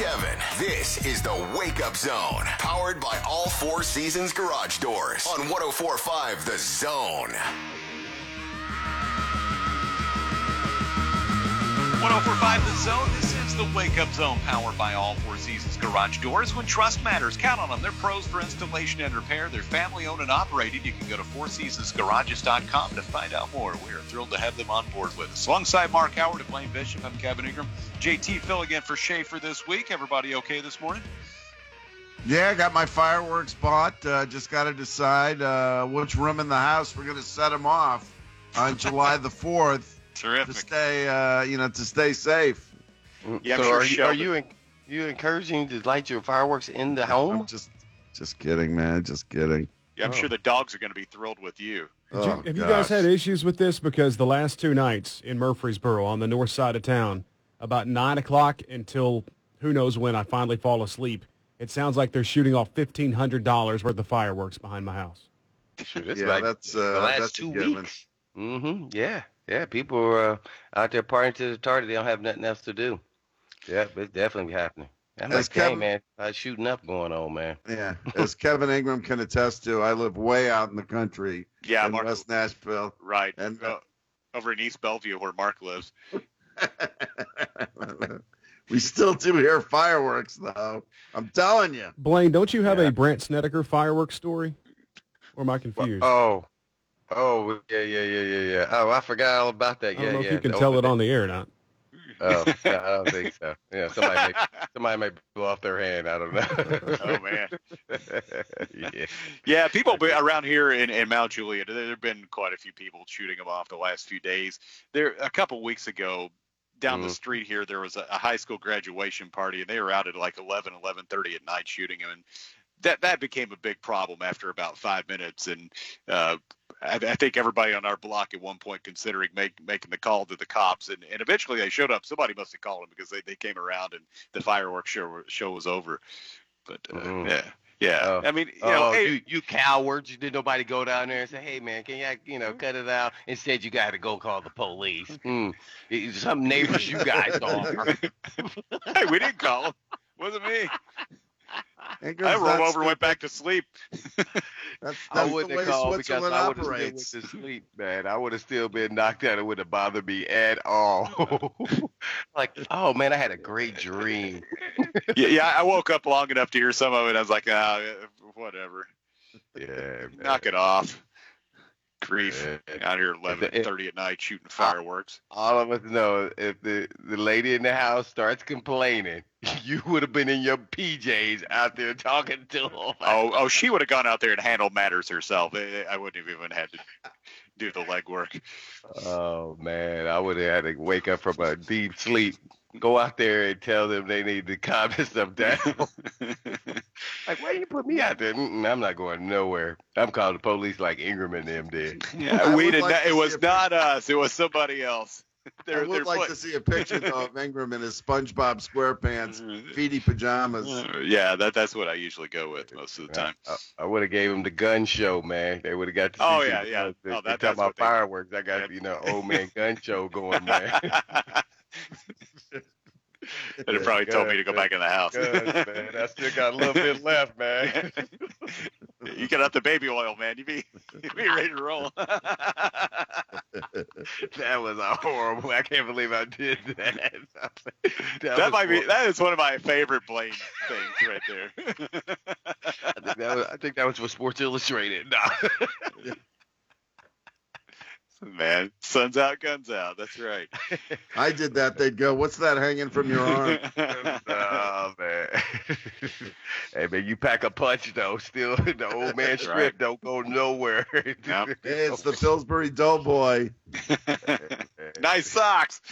Kevin. This is the Wake Up Zone, powered by All Four Seasons Garage Doors on 104.5 The Zone. 104.5 The Zone. This is the Wake Up Zone, powered by All Four Seasons Garage Doors. When trust matters, count on them. They're pros for installation and repair. They're family-owned and operated. You can go to fourseasonsgarages.com to find out more. We are thrilled to have them on board with us. Alongside Mark Howard and Blaine Bishop, I'm Kevin Ingram. JT filling in for Schaefer this week. Everybody okay this morning? Yeah, I got my fireworks bought. Just got to decide which room in the house we're going to set them off on July the 4th. Terrific. To stay safe. Yeah, so sure are you encouraging to light your fireworks in the home? I'm just kidding, man. Just kidding. Yeah, I'm sure the dogs are going to be thrilled with you. Have you guys had issues with this? Because the last two nights in Murfreesboro on the north side of town, about 9 o'clock until who knows when I finally fall asleep, it sounds like they're shooting off $1,500 worth of fireworks behind my house. Shoot, it's that's the last that's 2 a given. weeks. Mm-hmm. Yeah. People are out there partying to the target. They don't have nothing else to do. Yeah, but it's definitely happening. I'm As like, dang, Kevin- man, shooting up going on, man. Yeah, as Kevin Ingram can attest to, I live way out in the country Yeah, in Mark, West Nashville. right. And Over in East Bellevue where Mark lives. we still do hear fireworks, though. I'm telling you. Blaine, don't you have a Brant Snedeker fireworks story? Or am I confused? Oh, yeah. Oh, I forgot all about that. I don't know Yeah. if you can tell it on the air or not. Oh, no, I don't think so. Yeah, somebody may blow off their hand. I don't know. Oh, man. Yeah. Yeah, people around here in Mount Juliet, there have been quite a few people shooting them off the last few days. There, a couple weeks ago, down the street here, there was a high school graduation party, and they were out at like 11:30 at night shooting them. And that became a big problem after about 5 minutes. And I think everybody on our block at one point considering making the call to the cops. And eventually they showed up. Somebody must have called them because they came around and the fireworks show was over. But, yeah. I mean, hey, you cowards! You did nobody go down there and say, "Hey, man, can you cut it out?" Instead, you got to go call the police. Some neighbors you guys are. Hey, we didn't call them. Wasn't me. Ingram's I rolled not over and went back to sleep. That's I the wouldn't way have called because Switzerland I would have still went operates. to sleep, man. I would have still been knocked out. It wouldn't have bothered me at all. Like, oh, man, I had a great dream. Yeah, I woke up long enough to hear some of it. I was like, whatever. Yeah, man. Knock it off. Grief. Yeah. Out here 11:30 at night shooting fireworks. All of us know if the lady in the house starts complaining, you would have been in your PJs out there talking to her. Oh, she would have gone out there and handled matters herself. I wouldn't have even had to do the legwork. Oh, man, I would have had to wake up from a deep sleep, go out there and tell them they need to calm this stuff down. Like, why you put me out there? I'm not going nowhere. I'm calling the police like Ingram and them did. Yeah, we did not. It was not us. It was somebody else. I would like to see a picture, though, of Ingram in his SpongeBob SquarePants, feety pajamas. Yeah, that's what I usually go with most of the time. I would have gave them the gun show, man. They would have got to see. Oh, yeah. They That's talking about what they- fireworks. I got old man gun show going, man. They'd have probably told me to go back in the house. Good, man. I still got a little bit left, man. You got out the baby oil, man. You be ready to roll. That was a horrible. I can't believe I did that. That is one of my favorite Blaine things right there. I think that was for Sports Illustrated. No. Man, sun's out, guns out. That's right. I did that. They'd go, "What's that hanging from your arm?" Oh, man. Hey, man, you pack a punch, though. Still, the old man strip right. don't go nowhere. Yep. Hey, it's the Pillsbury Doughboy. Nice socks.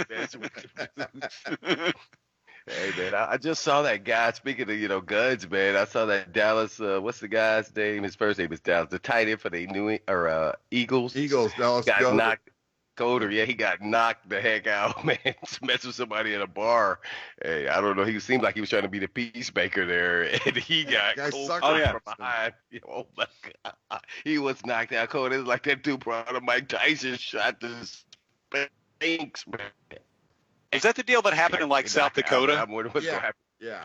Hey, man, I just saw that guy. Speaking of, guns, man, I saw that Dallas. What's the guy's name? His first name is Dallas. The tight end for the Eagles. Eagles, Dallas got Goedert. knocked. Goedert, yeah, he got knocked the heck out, man. Messed with somebody in a bar. Hey, I don't know. He seemed like he was trying to be the peacemaker there, and he got Guy cold sucked from behind. Oh my God, he was knocked out cold. It was like that dude brought a Mike Tyson shot to Spinks, man. Is that the deal that happened in like South Dakota? I'm wondering what's Yeah. gonna happen. Yeah.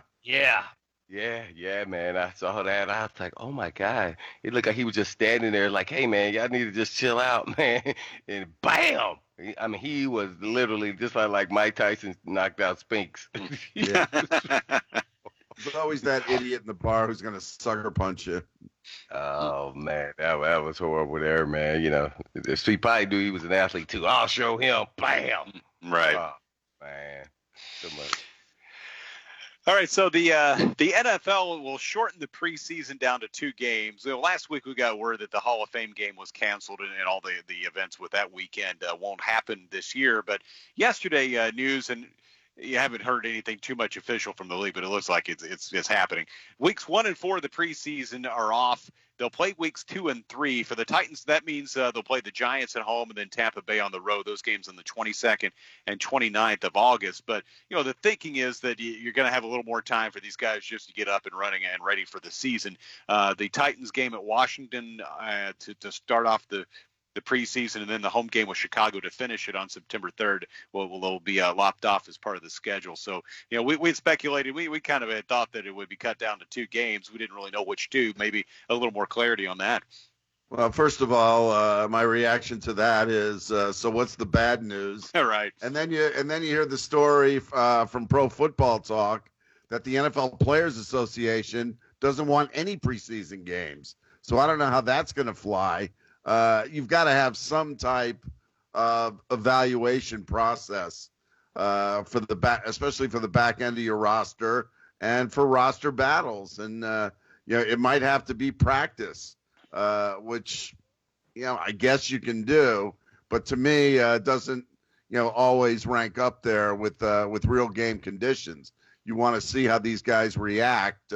Yeah, man. I saw that. I was like, oh my God. It looked like he was just standing there like, hey, man, y'all need to just chill out, man. And bam. I mean, he was literally just like Mike Tyson knocked out Spinks. Yeah. There's always that idiot in the bar who's going to sucker punch you. Oh, man. That was horrible there, man. You know, he probably knew he was an athlete, too. I'll show him. Bam. Right. Oh, man. So much. All right, so the NFL will shorten the preseason down to 2 games. Last week we got word that the Hall of Fame game was canceled and all the events with that weekend won't happen this year. But yesterday news, and you haven't heard anything too much official from the league, but it looks like it's happening. Weeks 1 and 4 of the preseason are off. They'll play weeks 2 and 3 for the Titans. That means they'll play the Giants at home and then Tampa Bay on the road. Those games on the 22nd and 29th of August. But, the thinking is that you're going to have a little more time for these guys just to get up and running and ready for the season. The Titans game at Washington to start off the preseason, and then the home game with Chicago to finish it on September 3rd will be lopped off as part of the schedule. So, we speculated, we kind of had thought that it would be cut down to 2 games. We didn't really know which 2, maybe a little more clarity on that. Well, first of all, my reaction to that is, so what's the bad news? All right. And then you hear the story from Pro Football Talk that the NFL Players Association doesn't want any preseason games. So I don't know how that's going to fly. You've got to have some type of evaluation process for the back, especially for the back end of your roster and for roster battles. And it might have to be practice, which I guess you can do, but to me doesn't always rank up there with real game conditions. You want to see how these guys react,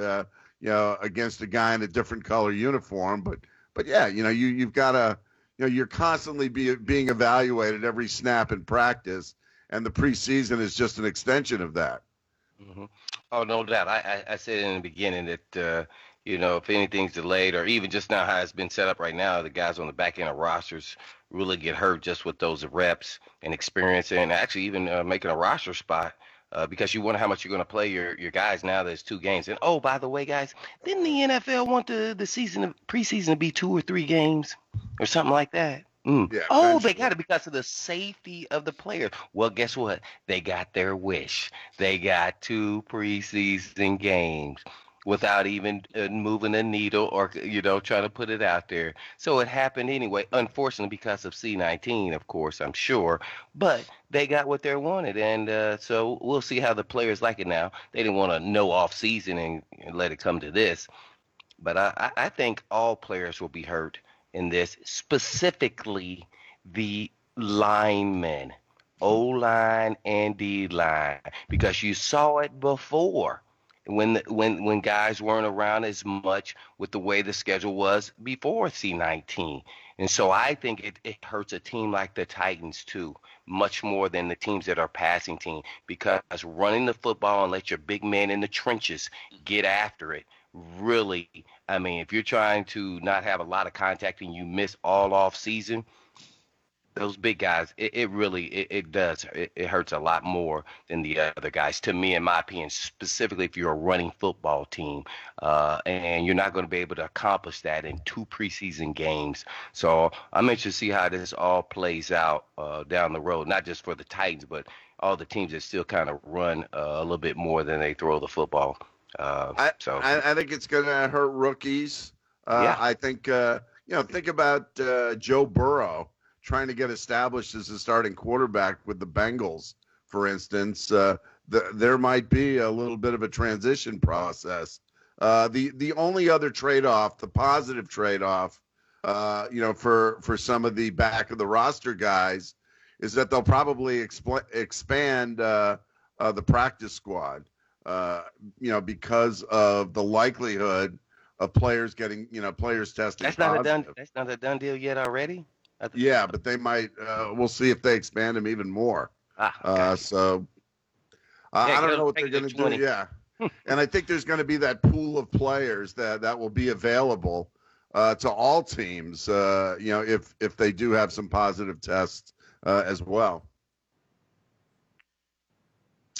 against a guy in a different color uniform, But yeah, you've got to, you're constantly being evaluated every snap in practice, and the preseason is just an extension of that. Mm-hmm. Oh, no doubt. I said in the beginning that, if anything's delayed or even just now how it's been set up right now, the guys on the back end of rosters really get hurt just with those reps and experience and actually even making a roster spot. Because you wonder how much you're going to play your guys now. There's 2 games. And, oh, by the way, guys, didn't the NFL want the preseason to be 2 or 3 games or something like that? Yeah, oh, they got it because of the safety of the players. Well, guess what? They got their wish. They got 2 preseason games without even moving a needle or, trying to put it out there. So it happened anyway, unfortunately, because of C-19, of course, I'm sure. But they got what they wanted, and so we'll see how the players like it now. They didn't want a no off season and let it come to this. But I think all players will be hurt in this, specifically the linemen, O-line and D-line, because you saw it before. When guys weren't around as much with the way the schedule was before C-19. And so I think it hurts a team like the Titans too, much more than the teams that are passing team, because running the football and let your big man in the trenches get after it. Really, I mean, if you're trying to not have a lot of contact and you miss all off season, those big guys, it really does. It hurts a lot more than the other guys, to me, in my opinion, specifically if you're a running football team. And you're not going to be able to accomplish that in 2 preseason games. So I'm interested to see how this all plays out down the road, not just for the Titans, but all the teams that still kind of run a little bit more than they throw the football. I think it's going to hurt rookies. I think, think about Joe Burrow trying to get established as a starting quarterback with the Bengals, for instance. There might be a little bit of a transition process. The only other trade-off, the positive trade-off, for some of the back of the roster guys, is that they'll probably expand the practice squad, because of the likelihood of players getting, players testing positive. That's not a done deal yet already? Yeah, but they might. We'll see if they expand them even more. Okay. So I don't know what they're going to do. Yeah, and I think there's going to be that pool of players that will be available to all teams. If they do have some positive tests as well.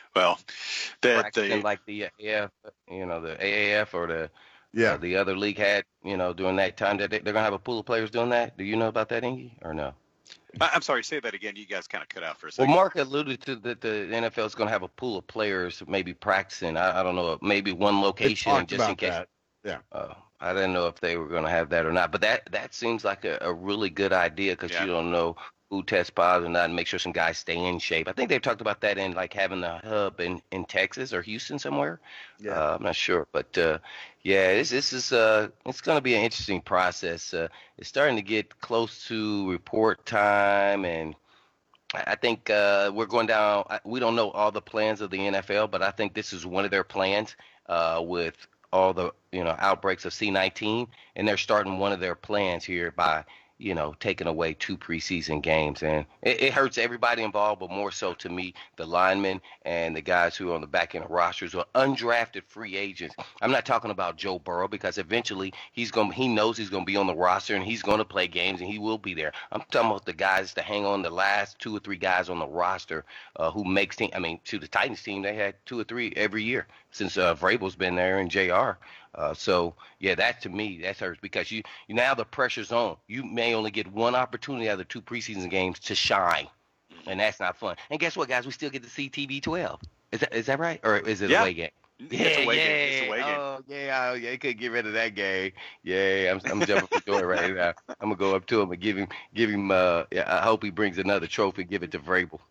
Well, practicing like the AAF, the AAF or the other league had, during that time that they're gonna have a pool of players doing that. Do you know about that, Ingy, or no? I'm sorry, say that again. You guys kind of cut out for a Well, second. Mark alluded to that the NFL is going to have a pool of players maybe practicing. I don't know, maybe one location just in case. That. Yeah. I didn't know if they were going to have that or not, but that seems like a really good idea because you don't know who tests positive or not, and make sure some guys stay in shape. I think they've talked about that in like having the hub in Texas or Houston somewhere. Yeah. I'm not sure, but this is it's going to be an interesting process. It's starting to get close to report time, and I think we're going down. We don't know all the plans of the NFL, but I think this is one of their plans with all the outbreaks of C-19, and they're starting one of their plans here by taking away 2 preseason games, and it hurts everybody involved, but more so to me, the linemen and the guys who are on the back end of rosters or undrafted free agents. I'm not talking about Joe Burrow because eventually he knows he's going to be on the roster and he's going to play games and he will be there. I'm talking about the guys to hang on, the last 2 or 3 guys on the roster who makes team. I mean, to the Titans team, they had 2 or 3 every year since Vrabel's been there and JR. That to me, that hurts because you now the pressure's on. You may only get one opportunity out of the 2 preseason games to shine, and that's not fun. And guess what, guys? We still get to see TB12. Is that right, or is it a away game? It's a away game. It's a away game. Oh yeah, you couldn't get rid of that game. Yeah, I'm jumping for joy right now. I'm gonna go up to him and give him. I hope he brings another trophy. Give it to Vrabel.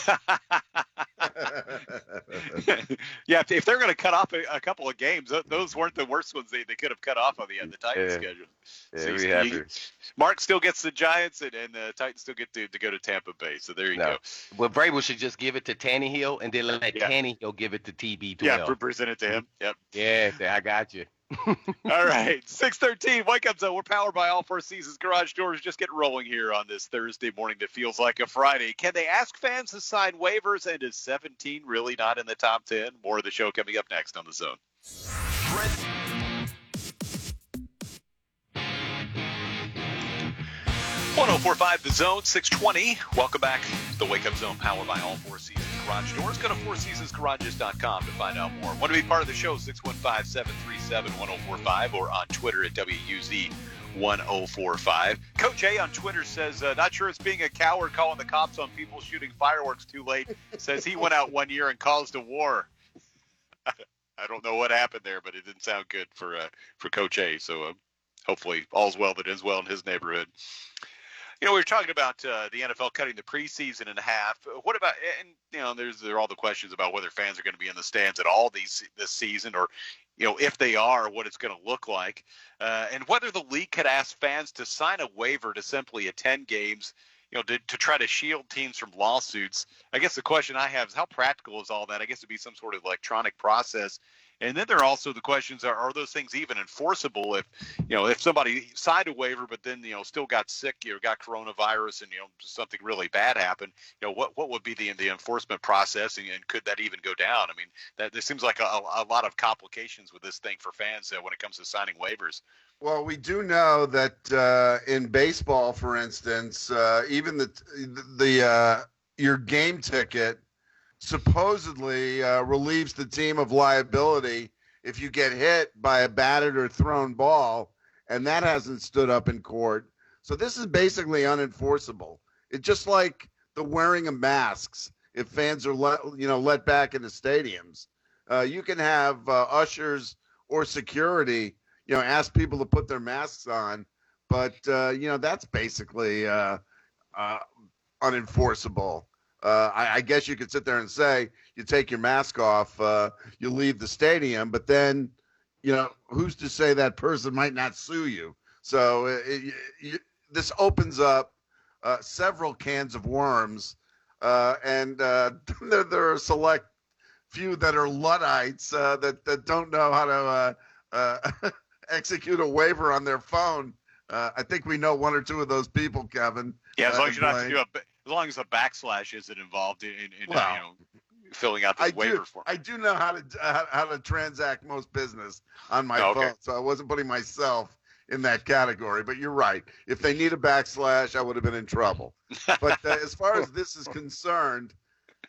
If they're going to cut off a couple of games, those weren't the worst ones they could have cut off on the Titans schedule. So Mark still gets the Giants, and the Titans still get to go to Tampa Bay. So there you go. Well, Vrabel should just give it to Tannehill, and then let Tannehill give it to TB12. Yeah, present it to him. Yep. Yeah, I got you. All right, 6:13. Wake up zone. We're powered by All Four Seasons Garage Doors. Just get rolling here on this Thursday morning that feels like a Friday. Can they ask fans to sign waivers? And is 17 really not in the top 10? More of the show coming up next on the Zone. 104.5 The Zone, 620. Welcome back to the Wake Up Zone, powered by All Four Seasons Garage Doors. Go to fourseasonsgarages.com to find out more. Want to be part of the show, 615-737-1045, or on Twitter at WUZ1045. Coach A on Twitter says, not sure it's being a coward calling the cops on people shooting fireworks too late. Says he went out one year and caused a war. I don't know what happened there, but it didn't sound good for Coach A. So hopefully all's well that is well in his neighborhood. We were talking about the NFL cutting the preseason in half. What about, and there are all the questions about whether fans are going to be in the stands at all this season, or if they are, what it's going to look like, and whether the league could ask fans to sign a waiver to simply attend games, to try to shield teams from lawsuits. I guess the question I have is how practical is all that? I guess it'd be some sort of electronic process. And then there are also the questions: are those things even enforceable? If somebody signed a waiver but then still got sick, got coronavirus, and something really bad happened, what would be the enforcement process, and could that even go down? I mean, there seems like a lot of complications with this thing for fans when it comes to signing waivers. Well, we do know that in baseball, for instance, even your game ticket supposedly relieves the team of liability if you get hit by a batted or thrown ball, and that hasn't stood up in court. So this is basically unenforceable. It's just like the wearing of masks. If fans are let back into stadiums, you can have ushers or security, ask people to put their masks on, but that's basically unenforceable. I guess you could sit there and say you take your mask off, you leave the stadium, but then, who's to say that person might not sue you? So this opens up several cans of worms, and there are a select few that are Luddites that don't know how to execute a waiver on their phone. I think we know 1 or 2 of those people, Kevin. Yeah, as long as you don't have to do as long as a backslash isn't involved in filling out the waiver form. I do know how to transact most business on my phone, so I wasn't putting myself in that category. But you're right. If they need a backslash, I would have been in trouble. But as far as this is concerned,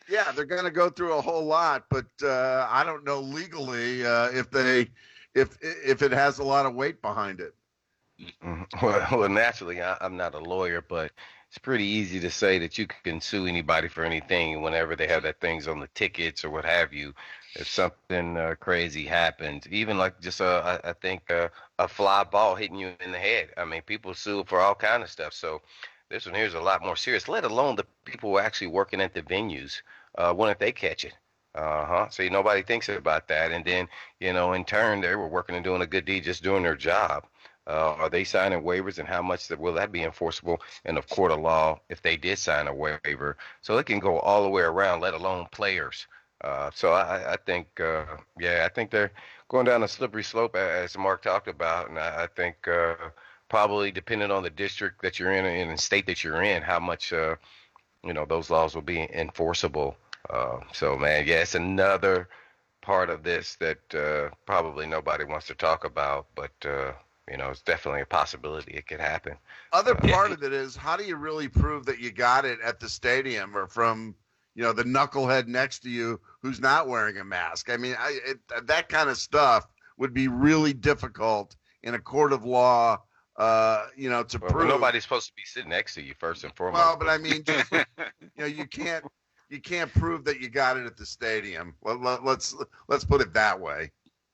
Yeah, they're going to go through a whole lot, but I don't know legally if it has a lot of weight behind it. Well, naturally, I'm not a lawyer, but it's pretty easy to say that you can sue anybody for anything whenever they have that things on the tickets or what have you. If something crazy happens, even like just I think a fly ball hitting you in the head. I mean, people sue for all kind of stuff. So this one here's a lot more serious. Let alone the people who are actually working at the venues. When if they catch it? See, nobody thinks about that. And then, in turn, they were working and doing a good deed, just doing their job. Are they signing waivers, and how much will that be enforceable in a court of law if they did sign a waiver? So it can go all the way around, let alone players. So I think, I think they're going down a slippery slope, as Mark talked about. And I think probably depending on the district that you're in and the state that you're in, how much, those laws will be enforceable. So, man, it's another part of this that probably nobody wants to talk about, but it's definitely a possibility it could happen. Other part of it is, how do you really prove that you got it at the stadium or from, the knucklehead next to you who's not wearing a mask? I mean, that kind of stuff would be really difficult in a court of law, to prove. Nobody's supposed to be sitting next to you first and foremost. Well, but I mean, just, you can't prove that you got it at the stadium. Let's put it that way.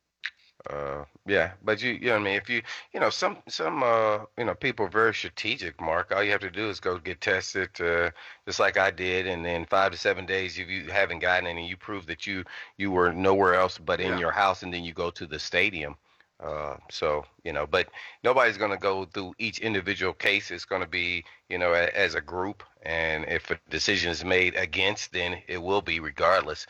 But you know what I mean? If some people are very strategic, Mark. All you have to do is go get tested, just like I did, and then 5 to 7 days if you haven't gotten it and you prove that you were nowhere else but in your house, and then you go to the stadium. But nobody's going to go through each individual case. It's going to be, as a group, and if a decision is made against, then it will be regardless.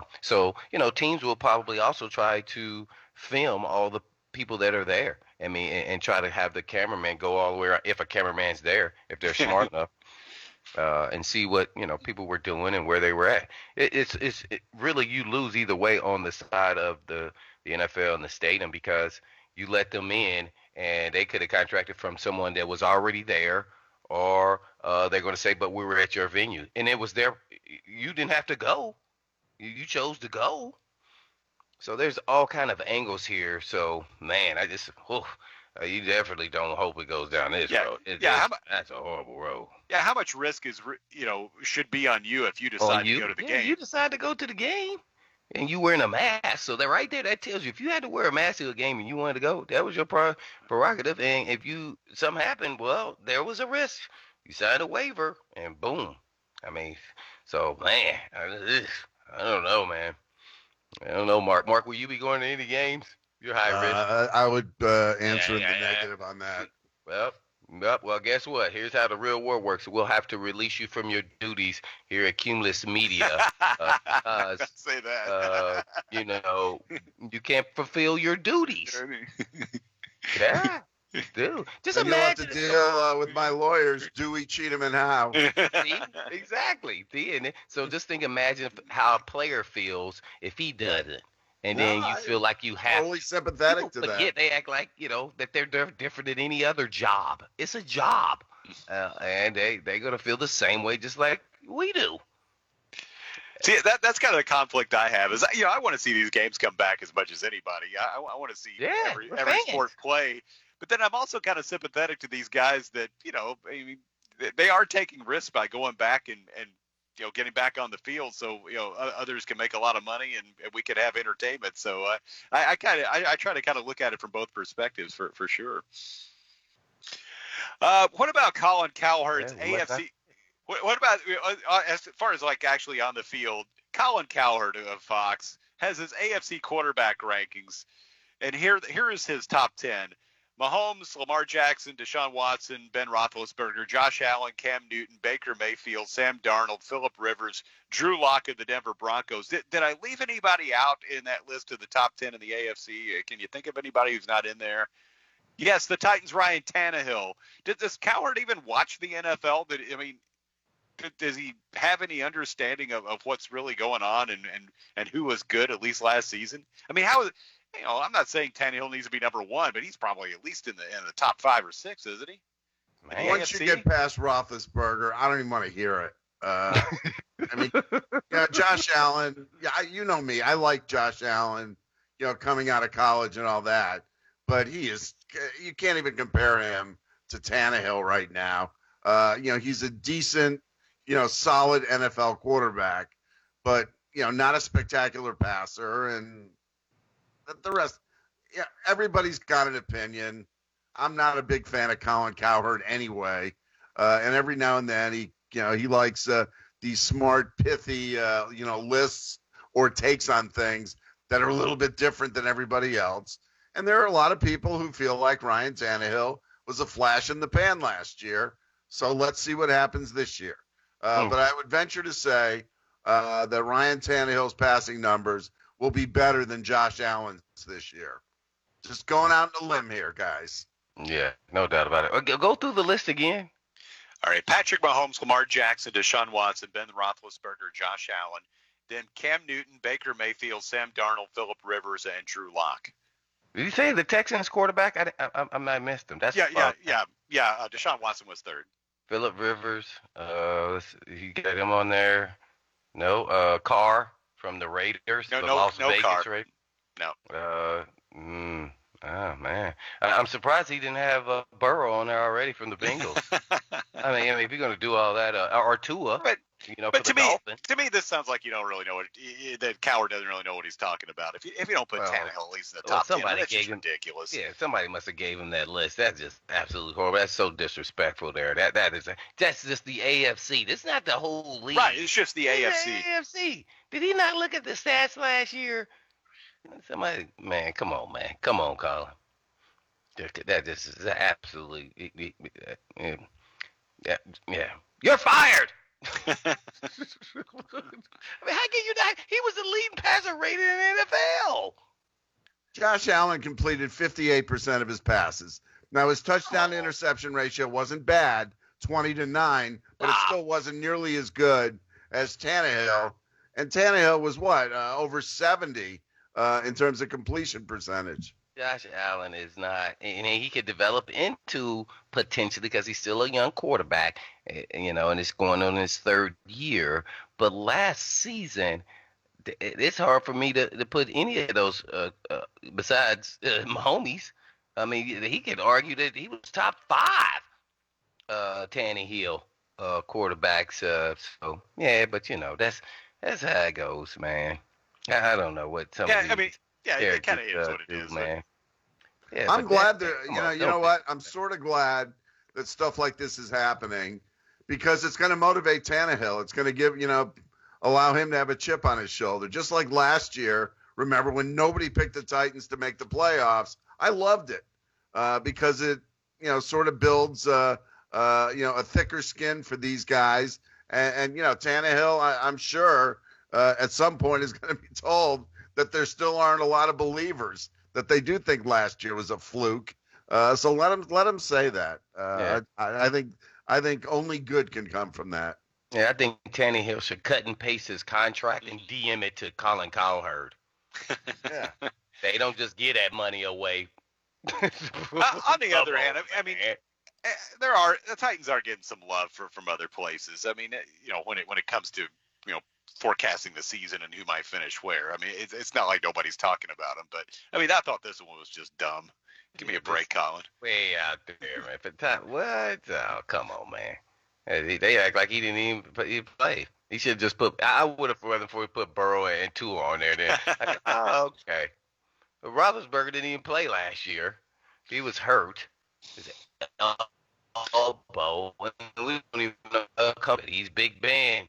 Teams will probably also try to film all the people that are there. I mean, and try to have the cameraman go all the way around, if a cameraman's there, if they're smart enough, and see what, people were doing and where they were at. It's really, you lose either way on the side of the NFL and the stadium, because you let them in and they could have contracted from someone that was already there, or they're going to say, but we were at your venue and it was there. You didn't have to go. You chose to go. So there's all kind of angles here. So, man, you definitely don't hope it goes down this road. That's a horrible road. Yeah, how much risk should be on you if you decide to go to the game? You decide to go to the game, and you wearing a mask. So that right there, that tells you if you had to wear a mask to a game and you wanted to go, that was your prerogative. And if something happened, well, there was a risk. You signed a waiver, and boom. I mean, so, man, I don't know, man. I don't know, Mark. Mark, will you be going to any games? You're high risk. I would answer in the negative on that. Well, guess what? Here's how the real world works. We'll have to release you from your duties here at Cumulus Media. Say that. You can't fulfill your duties. Yeah. Dude, just and imagine. You'll have to deal with my lawyers, Dewey, Cheatham, and Howe. See? Exactly. So just imagine how a player feels if he doesn't. And then you feel like you have totally sympathetic to that. They act like, that they're different than any other job. It's a job. And they're going to feel the same way just like we do. See, that's kind of the conflict I have is, I want to see these games come back as much as anybody. I want to see every sport play. But then I'm also kind of sympathetic to these guys that, they are taking risks by going back and getting back on the field, so others can make a lot of money and we could have entertainment. So I try to kind of look at it from both perspectives for sure. What about Colin Cowherd's AFC? What about as far as actually on the field? Colin Cowherd of Fox has his AFC quarterback rankings, and here is his top 10. Mahomes, Lamar Jackson, Deshaun Watson, Ben Roethlisberger, Josh Allen, Cam Newton, Baker Mayfield, Sam Darnold, Phillip Rivers, Drew Lock of the Denver Broncos. Did I leave anybody out in that list of the top 10 in the AFC? Can you think of anybody who's not in there? Yes, the Titans' Ryan Tannehill. Does Cowherd even watch the NFL? Does he have any understanding of what's really going on and who was good at least last season? I mean, how is – I'm not saying Tannehill needs to be number one, but he's probably at least in the top 5 or 6, isn't he? Man, once you get past Roethlisberger, I don't even want to hear it. I mean, Josh Allen. Yeah, you know me. I like Josh Allen. Coming out of college and all that, but you can't even compare him to Tannehill right now. He's a decent, solid NFL quarterback, but not a spectacular passer, and the rest. Yeah, everybody's got an opinion. I'm not a big fan of Colin Cowherd anyway, and every now and then he likes these smart, pithy, lists or takes on things that are a little bit different than everybody else. And there are a lot of people who feel like Ryan Tannehill was a flash in the pan last year. So let's see what happens this year. But I would venture to say that Ryan Tannehill's passing numbers will be better than Josh Allen's this year. Just going out on a limb here, guys. Yeah, no doubt about it. Go through the list again. All right, Patrick Mahomes, Lamar Jackson, Deshaun Watson, Ben Roethlisberger, Josh Allen, then Cam Newton, Baker Mayfield, Sam Darnold, Phillip Rivers, and Drew Lock. Did you say the Texans quarterback? I missed him. Yeah. Deshaun Watson was third. Phillip Rivers. You got him on there. No. Carr from the Raiders. No, Las Vegas Carr. Raiders. No. Oh man, I'm surprised he didn't have Burrow on there already from the Bengals. I mean, if you're going to do all that, or Tua, but for to the Dolphins. To me, this sounds like you don't really know that Coward doesn't really know what he's talking about. If you don't put Tannehill at least in the top 10, that's just ridiculous. Yeah, somebody must have gave him that list. That's just absolutely horrible. That's so disrespectful there. That's just the AFC. That's not the whole league. Right, it's just the AFC. AFC. Did he not look at the stats last year? Somebody, man, come on, Colin. That just is absolutely, yeah. You're fired. I mean, how can you not? He was the leading passer rated in the NFL. Josh Allen completed 58% of his passes. Now his touchdown to interception ratio wasn't bad, 20-9, but it still wasn't nearly as good as Tannehill. And Tannehill was over 70 in terms of completion percentage. Josh Allen is not, and he could develop into potentially because he's still a young quarterback, and it's going on his third year. But last season, it's hard for me to put any of those besides Mahomes. I mean, he could argue that he was top 5 Tannehill quarterbacks. So yeah, but that's how it goes, man. I don't know what some. Yeah, it kind of is what it is, man. Yeah, I'm glad that you know what? I'm sort of glad that stuff like this is happening because it's going to motivate Tannehill. It's going to give allow him to have a chip on his shoulder, just like last year. Remember when nobody picked the Titans to make the playoffs? I loved it because it sort of builds a thicker skin for these guys, and Tannehill, I'm sure at some point is going to be told that there still aren't a lot of believers that they do think last year was a fluke. So let him say that. I think only good can come from that. Yeah, I think Tannehill should cut and paste his contract and DM it to Colin Cowherd. Yeah, they don't just give that money away. On the other hand, I mean, the Titans are getting some love from other places. I mean, when it comes to forecasting the season and who might finish where. I mean, it's not like nobody's talking about them, but I mean, I thought this one was just dumb. Give me a break, Colin. Way out there, man. What? Oh, come on, man. They act like he didn't even play. He should just put. I would have rather before he put Burrow and Tua on there. Then, okay. But Roethlisberger didn't even play last year. He was hurt. His elbow. We don't even know. He's Big Ben.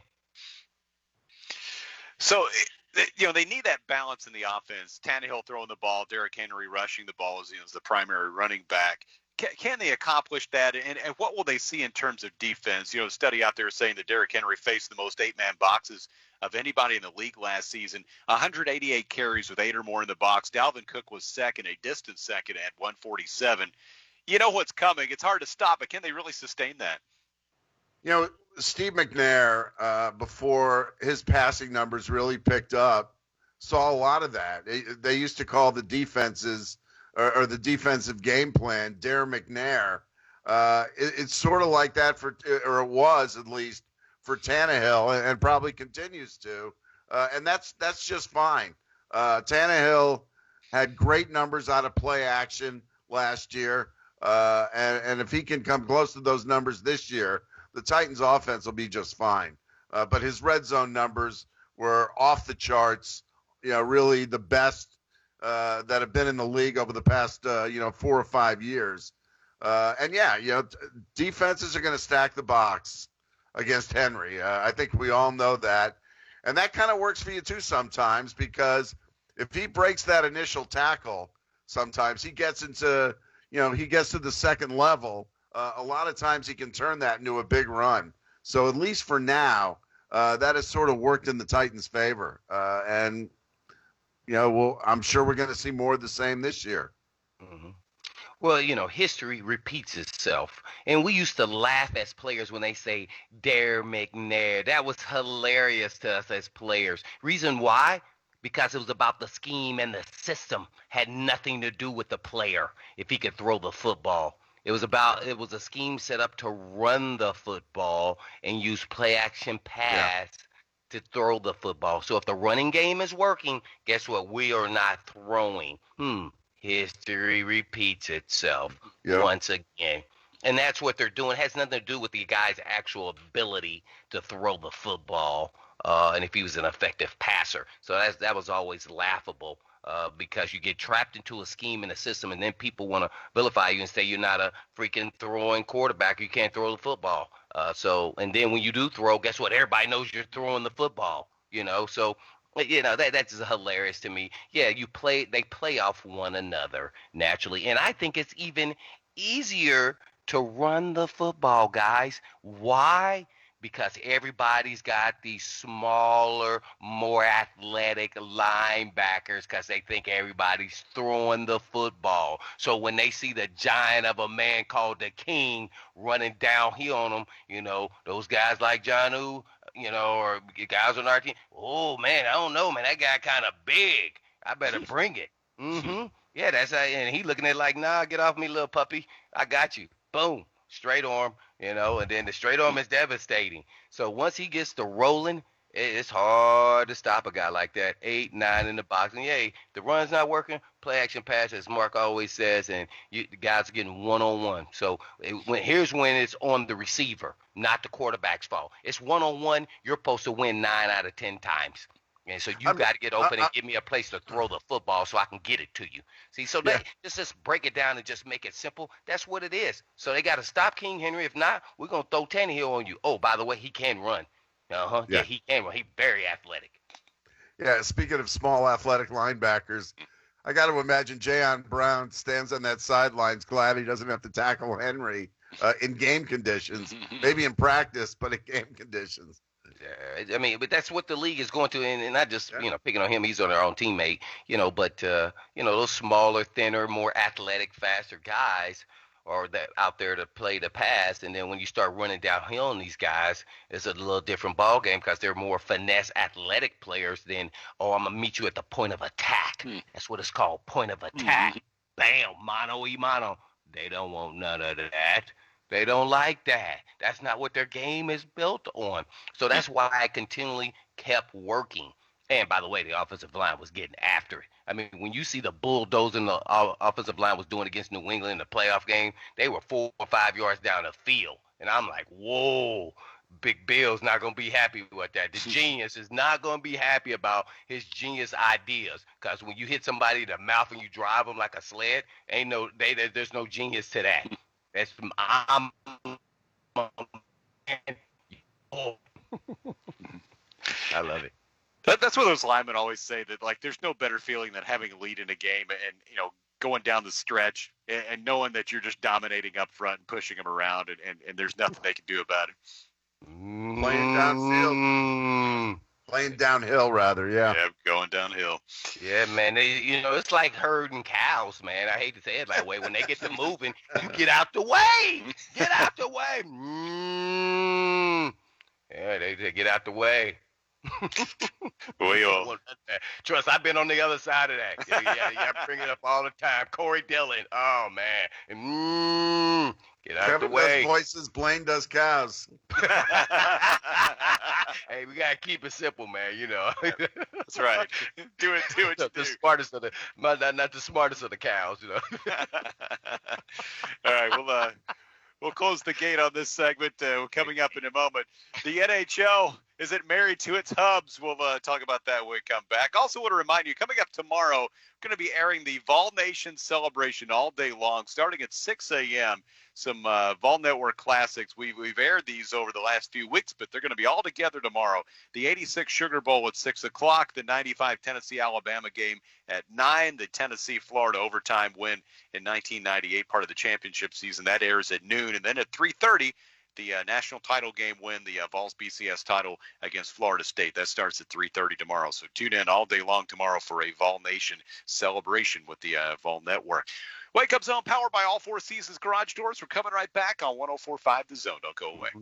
So, they need that balance in the offense. Tannehill throwing the ball, Derrick Henry rushing the ball as the primary running back. Can they accomplish that? And what will they see in terms of defense? A study out there saying that Derrick Henry faced the most 8-man boxes of anybody in the league last season. 188 carries with 8 or more in the box. Dalvin Cook was second, a distant second at 147. You know what's coming. It's hard to stop, but can they really sustain that? Steve McNair, before his passing numbers really picked up, saw a lot of that. They used to call the defenses or the defensive game plan Dare McNair. It's sort of like that it was at least for Tannehill and probably continues to. And that's just fine. Tannehill had great numbers out of play action last year. And if he can come close to those numbers this year, the Titans offense will be just fine. But his red zone numbers were off the charts, really the best that have been in the league over the past, 4 or 5 years. Defenses are going to stack the box against Henry. I think we all know that. And that kind of works for you too sometimes, because if he breaks that initial tackle, sometimes he gets into, he gets to the second level. A lot of times he can turn that into a big run. So at least for now, that has sort of worked in the Titans' favor. I'm sure we're going to see more of the same this year. Mm-hmm. Well, history repeats itself. And we used to laugh as players when they say Dare McNair. That was hilarious to us as players. Reason why? Because it was about the scheme and the system. Had nothing to do with the player if he could throw the football. It was a scheme set up to run the football and use play action pass to throw the football. So if the running game is working, guess what? We are not throwing. History repeats itself once again. And that's what they're doing. It has nothing to do with the guy's actual ability to throw the football and if he was an effective passer. So that was always laughable because you get trapped into a scheme and a system, and then people want to vilify you and say you're not a freaking throwing quarterback. You can't throw the football. And then when you do throw, guess what? Everybody knows you're throwing the football, So that's just hilarious to me. Yeah, they play off one another naturally. And I think it's even easier to run the football, guys. Why? Because everybody's got these smaller, more athletic linebackers because they think everybody's throwing the football. So when they see the giant of a man called the King running downhill on them, those guys like Jonnu, or guys on our team, oh, man, I don't know, man, that guy kind of big. I better bring it. Mm-hmm. Yeah, that's how, and he looking at it like, nah, get off me, little puppy. I got you. Boom. Straight arm, and then the straight arm is devastating. So once he gets to rolling, it's hard to stop a guy like that. 8, 9 in the box. And, the run's not working, play action pass, as Mark always says, and the guys are getting one-on-one. So here's when it's on the receiver, not the quarterback's fault. It's one-on-one. You're supposed to win 9 out of 10 times. And so you got to get open and give me a place to throw the football so I can get it to you. See, so just break it down and just make it simple. That's what it is. So they got to stop King Henry. If not, we're going to throw Tannehill on you. Oh, by the way, he can run. Yeah, he can run. He's very athletic. Yeah, speaking of small athletic linebackers, I got to imagine Jayon Brown stands on that sidelines glad he doesn't have to tackle Henry in game conditions. Maybe in practice, but in game conditions. I mean, but that's what the league is going to, and not just, picking on him. He's on their own teammate, but, those smaller, thinner, more athletic, faster guys are that out there to play the pass. And then when you start running downhill on these guys, it's a little different ball game because they're more finesse, athletic players than, I'm going to meet you at the point of attack. That's what it's called, point of attack. Bam, mano y mano. They don't want none of that. They don't like that. That's not what their game is built on. So that's why I continually kept working. And by the way, the offensive line was getting after it. I mean, when you see the bulldozing the offensive line was doing against New England in the playoff game, they were 4 or 5 yards down the field. And I'm like, whoa, Big Bill's not going to be happy with that. The genius is not going to be happy about his genius ideas. Because when you hit somebody in the mouth and you drive them like a sled, there's no genius to that. That's I love it. That's what those linemen always say, that like there's no better feeling than having a lead in a game and going down the stretch and knowing that you're just dominating up front and pushing them around and there's nothing they can do about it. Playing downfield. Playing downhill, rather, yeah. Yeah, going downhill. Yeah, man. It's like herding cows, man. I hate to say it that way. When they get to moving, you get out the way. Get out the way. Yeah, they get out the way. Trust, I've been on the other side of that. Yeah, I bring it up all the time. Corey Dillon. Oh, man. Get out Kevin the way. does voices, Blaine does cows. Hey, we gotta keep it simple, man. You know. That's right. Do what you the do. smartest of the not the smartest of the cows. You know. All right, we'll close the gate on this segment. Coming up in a moment, the NHL, is it married to its hubs? We'll talk about that when we come back. Also want to remind you, coming up tomorrow, going to be airing the Vol Nation celebration all day long, starting at 6 a.m. Some Vol Network classics. We've aired these over the last few weeks, but they're going to be all together tomorrow. The 86 Sugar Bowl at 6 o'clock, the 95 Tennessee-Alabama game at 9, the Tennessee-Florida overtime win in 1998, part of the championship season. That airs at noon. And then at 3:30, the national title game win, the Vols BCS title against Florida State. That starts at 3:30 tomorrow. So tune in all day long tomorrow for a Vol Nation celebration with the Vol Network. Wake Up Zone, powered by All Four Seasons Garage Doors. We're coming right back on 104.5 The Zone. Don't go away.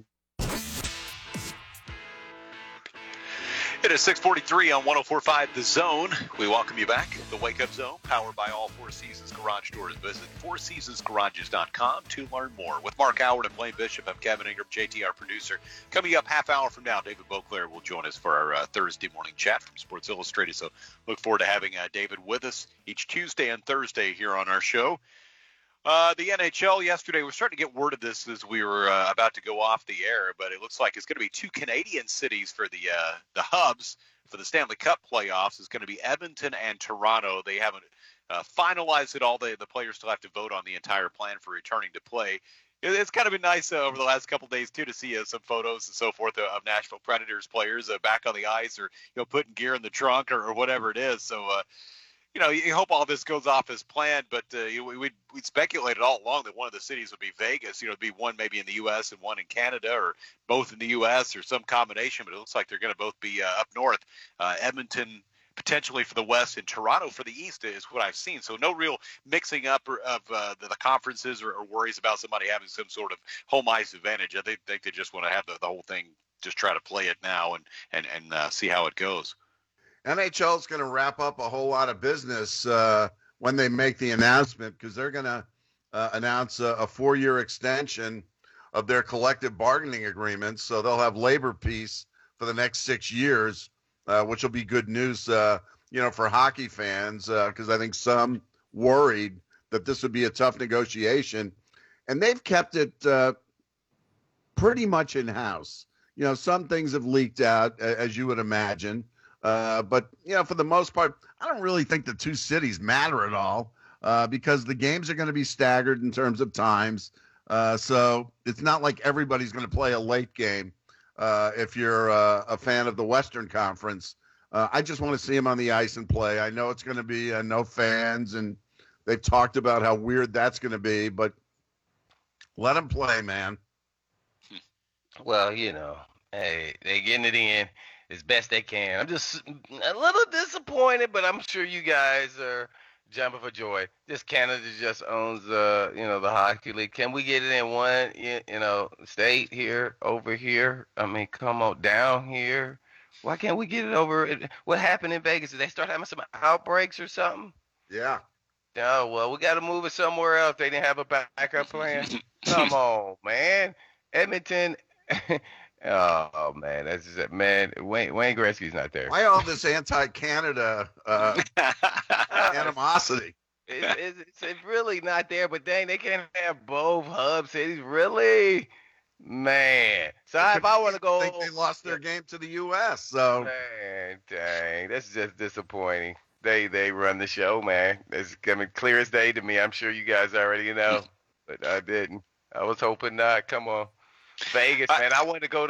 It is 6:43 on 104.5 The Zone. We welcome you back. The Wake Up Zone, powered by All Four Seasons Garage Doors. Visit fourseasonsgarages.com to learn more. With Mark Howard and Blaine Bishop, I'm Kevin Ingram, JT, our producer. Coming up half hour from now, David Beauclair will join us for our Thursday morning chat from Sports Illustrated. So look forward to having David with us each Tuesday and Thursday here on our show. The NHL yesterday, we're starting to get word of this as we were about to go off the air, but it looks like it's going to be two Canadian cities for the hubs for the Stanley Cup playoffs. It's going to be Edmonton and Toronto. They haven't finalized it all. The players still have to vote on the entire plan for returning to play. It's kind of been nice over the last couple of days, too, to see some photos and so forth of Nashville Predators players back on the ice or putting gear in the trunk or whatever it is. So, you hope all this goes off as planned, but we'd speculated all along that one of the cities would be Vegas. It'd be one maybe in the U.S. and one in Canada, or both in the U.S. or some combination. But it looks like they're going to both be up north. Edmonton potentially for the West and Toronto for the East is what I've seen. So no real mixing up of the conferences or worries about somebody having some sort of home ice advantage. I think they just want to have the whole thing, just try to play it now and see how it goes. NHL is going to wrap up a whole lot of business when they make the announcement, because they're going to announce a 4-year extension of their collective bargaining agreements. So they'll have labor peace for the next 6 years, which will be good news, for hockey fans, because I think some worried that this would be a tough negotiation. And they've kept it pretty much in-house. Some things have leaked out, as you would imagine. But for the most part, I don't really think the two cities matter at all because the games are going to be staggered in terms of times. So it's not like everybody's going to play a late game if you're a fan of the Western Conference. I just want to see them on the ice and play. I know it's going to be no fans, and they've talked about how weird that's going to be, but let them play, man. Well, hey, they're getting it in as best they can. I'm just a little disappointed, but I'm sure you guys are jumping for joy. Canada just owns the hockey league. Can we get it in one, state here, over here? I mean, come on, down here. Why can't we get it over? What happened in Vegas? Did they start having some outbreaks or something? Yeah. Oh, well, we got to move it somewhere else. They didn't have a backup plan. Come on, man. Edmonton. Oh man, that's just it. Man, Wayne Gretzky's not there. Why all this anti-Canada animosity? It's really not there. But dang, they can't have both hub cities, really, man. So if I want to go, I think they lost their game to the U.S. So man, dang, that's just disappointing. They run the show, man. It's coming clear as day to me. I'm sure you guys already know, but I didn't. I was hoping not. Come on. Vegas, man. I want to go to,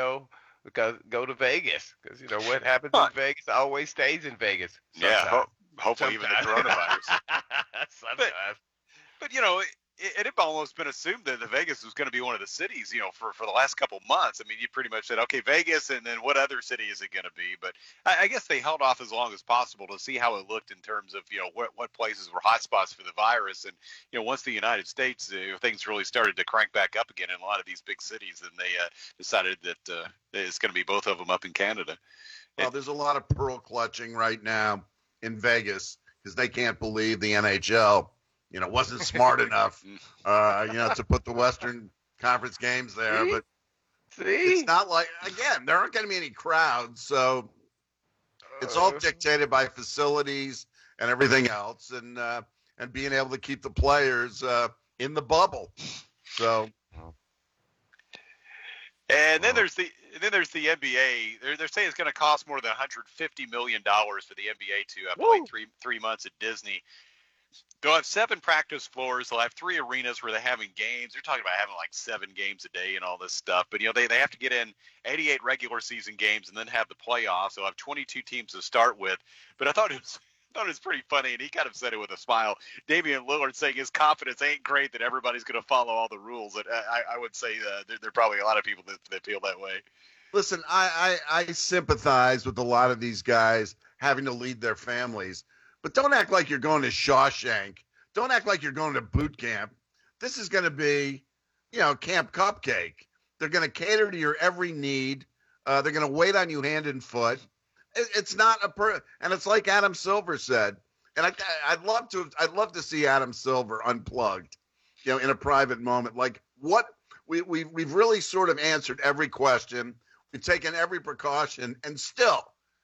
go to Vegas because what happens in Vegas always stays in Vegas. Sometimes. Yeah, hopefully even the coronavirus. Sometimes. But it had almost been assumed that the Vegas was going to be one of the cities, for the last couple months. I mean, you pretty much said, okay, Vegas, and then what other city is it going to be? But I guess they held off as long as possible to see how it looked in terms of, what places were hotspots for the virus. And, once the United States, things really started to crank back up again in a lot of these big cities, then they decided that it's going to be both of them up in Canada. Well, there's a lot of pearl clutching right now in Vegas because they can't believe the NHL wasn't smart enough, to put the Western Conference games there. See? But See? it's not like, again, there aren't going to be any crowds, so it's all dictated by facilities and everything else, and being able to keep the players in the bubble. So. And then there's the NBA. They're saying it's going to cost more than $150 million for the NBA to play three months at Disney. They'll have 7 practice floors. They'll have 3 arenas where they're having games. They're talking about having like 7 games a day and all this stuff. But they have to get in 88 regular season games and then have the playoffs. They'll have 22 teams to start with. But I thought it was pretty funny, and he kind of said it with a smile. Damian Lillard saying his confidence ain't great that everybody's going to follow all the rules. And I would say there are probably a lot of people that feel that way. Listen, I sympathize with a lot of these guys having to lead their families, but don't act like you're going to Shawshank. Don't act like you're going to boot camp. This is going to be, Camp Cupcake. They're going to cater to your every need. They're going to wait on you hand and foot. It's not and it's like Adam Silver said, and I'd love to see Adam Silver unplugged, in a private moment. Like what we've really sort of answered every question, we've taken every precaution, and still,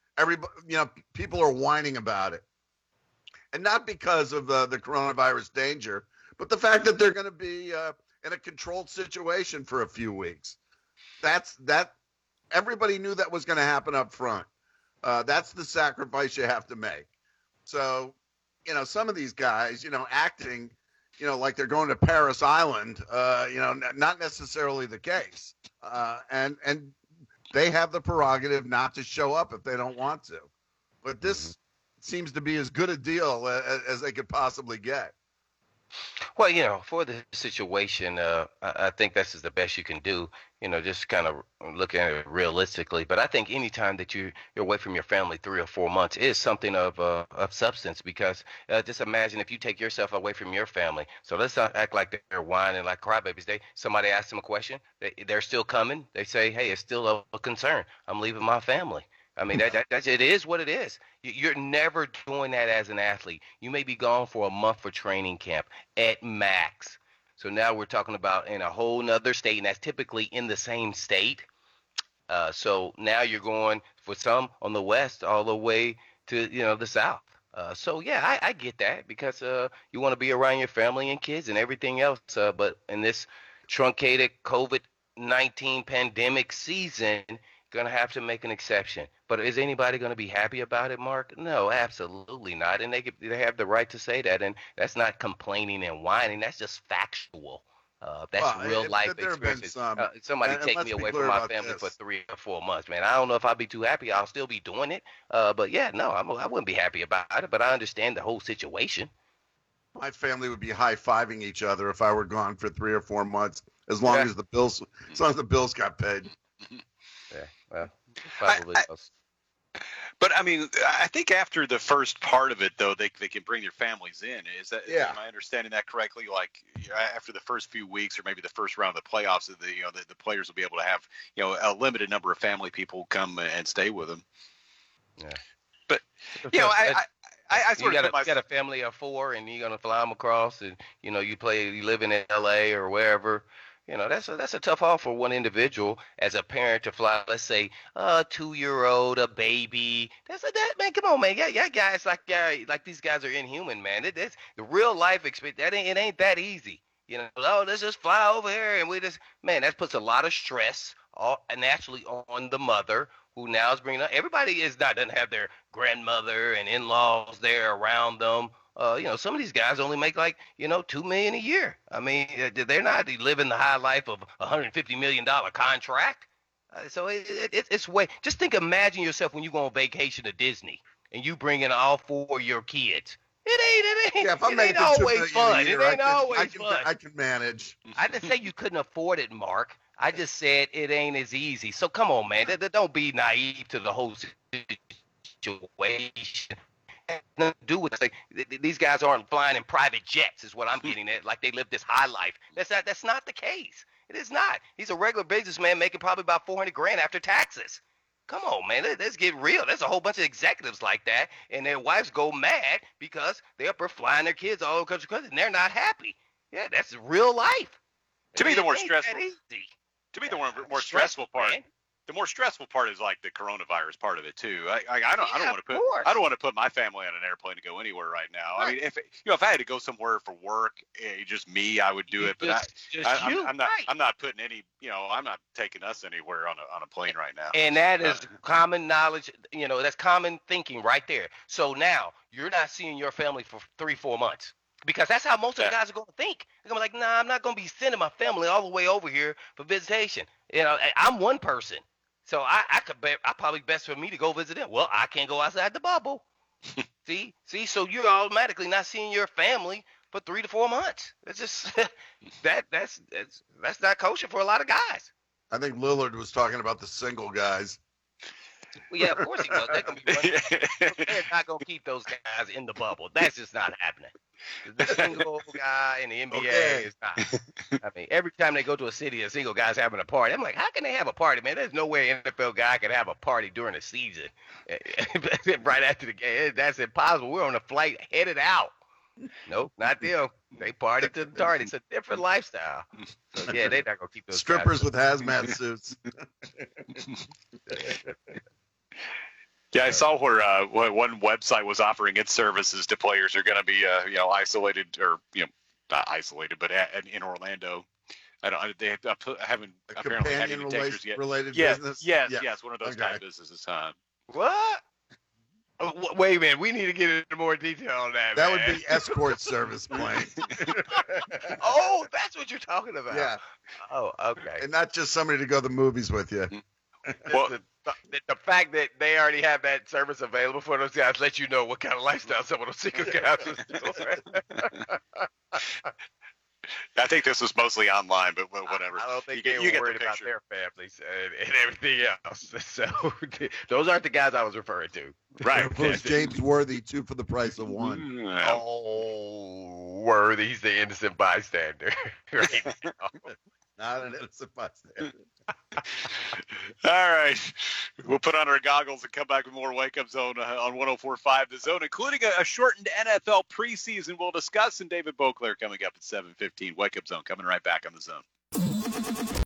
people are whining about it, and not because of the coronavirus danger, but the fact that they're going to be in a controlled situation for a few weeks. That everybody knew that was going to happen up front. That's the sacrifice you have to make. So, some of these guys, acting, like they're going to Paris Island, not necessarily the case. And they have the prerogative not to show up if they don't want to. But this seems to be as good a deal as they could possibly get. Well, for the situation, I think this is the best you can do, just kind of looking at it realistically. But I think any time that you're away from your family 3 or 4 months is something of substance, because just imagine if you take yourself away from your family. So let's not act like they're whining like crybabies. Somebody asks them a question, they're still coming. They say, hey, it's still a concern. I'm leaving my family. I mean, that's it is what it is. You're never doing that as an athlete. You may be gone for a month for training camp at max. So now we're talking about in a whole nother state, and that's typically in the same state. So now you're going for some on the west all the way to, the south. So, yeah, I get that, because you want to be around your family and kids and everything else. But in this truncated COVID-19 pandemic season, going to have to make an exception. But is anybody going to be happy about it, Mark? No, absolutely not. And they have the right to say that. And that's not complaining and whining. That's just factual. That's real life experience. Somebody take me away from my family for 3 or 4 months, man. I don't know if I'd be too happy. I'll still be doing it. But yeah, no, I wouldn't be happy about it. But I understand the whole situation. My family would be high-fiving each other if I were gone for 3 or 4 months, as long as the bills got paid. Yeah, well, probably. But I mean, I think after the first part of it, though, they can bring their families in. Is that? Yeah. Am I understanding that correctly? Like after the first few weeks, or maybe the first round of the playoffs, the players will be able to have a limited number of family people come and stay with them. Yeah. But I sort of you got a family of 4, and you're gonna fly them across, and you live in LA or wherever. That's a tough haul for one individual as a parent to fly, let's say, a 2-year-old, a baby. Man, come on, man. Yeah, guys, like these guys are inhuman, man. It's the real life experience. It ain't that easy. Let's just fly over here and that puts a lot of stress naturally on the mother, who now is bringing up. Everybody doesn't have their grandmother and in-laws there around them. Some of these guys only make like, $2 million a year. I mean, they're not living the high life of a $150 million contract. So it's way. Just imagine yourself when you go on vacation to Disney and you bring in all 4 of your kids. It ain't. Yeah, if I'm it ain't always fun. It ain't always fun. I can manage. I didn't say you couldn't afford it, Mark. I just said it ain't as easy. So come on, man. Don't be naive to the whole situation. Do with these guys aren't flying in private jets, is what I'm getting at. Like they live this high life. That's not the case. It is not. He's a regular businessman making probably about $400,000 after taxes. Come on, man. Let's get real. There's a whole bunch of executives like that, and their wives go mad because they're up there flying their kids all over the country and they're not happy. Yeah, that's real life. To me, the more It ain't stressful. that easy. To me, the more stressful part. man. The more stressful part is like the coronavirus part of it too. I don't Yeah, want to of course. I don't want to put my family on an airplane to go anywhere right now. I Right. mean, if I had to go somewhere for work, just me, I would do it. But I'm not. right. I'm not putting any. I'm not taking us anywhere on a plane right now. And that is common knowledge. That's common thinking right there. So now you're not seeing your family for 3-4 months. Because that's how most of the guys are going to think. They're going to be like, nah, I'm not going to be sending my family all the way over here for visitation. I'm one person. So I probably best for me to go visit them. Well, I can't go outside the bubble. See, so you're automatically not seeing your family for 3 to 4 months. It's just that's not kosher for a lot of guys. I think Lillard was talking about the single guys. Well, yeah, of course he was. They're gonna be running. They're not gonna keep those guys in the bubble. That's just not happening. The single guy in the NBA is not. I mean, every time they go to a city, a single guy's having a party. I'm like, how can they have a party, man? There's no way an NFL guy can have a party during the season, right after the game. That's impossible. We're on a flight headed out. Nope, not them. They party to the target. It's a different lifestyle. So, yeah, they're not gonna keep those Strippers guys. with hazmat suits. Yeah, I saw where one website was offering its services to players who are going to be isolated or not isolated, but in Orlando. They haven't apparently had any takers yet. Related Yes, business. yes, one of those Okay. kind of businesses. What? Wait a minute. We need to get into more detail on that. That man. would be escort service plane. Oh, that's what you're talking about. Yeah, Oh, okay. and not just somebody to go to the movies with you. Well, The fact that they already have that service available for those guys let you know what kind of lifestyle some of those single guys are doing. I think this was mostly online, but whatever. I don't think You they get were the worried about picture. their families and everything else. So those aren't the guys I was referring to. Right. Of course, James Worthy, 2 for the price of 1. Yeah. Oh, Worthy, he's the innocent bystander. Right now. Not an innocent bystander. All right. We'll put on our goggles and come back with more Wake Up Zone on 104.5 The Zone, including a shortened NFL preseason we'll discuss, and David Beauclair coming up at 7:15. Wake Up Zone coming right back on The Zone.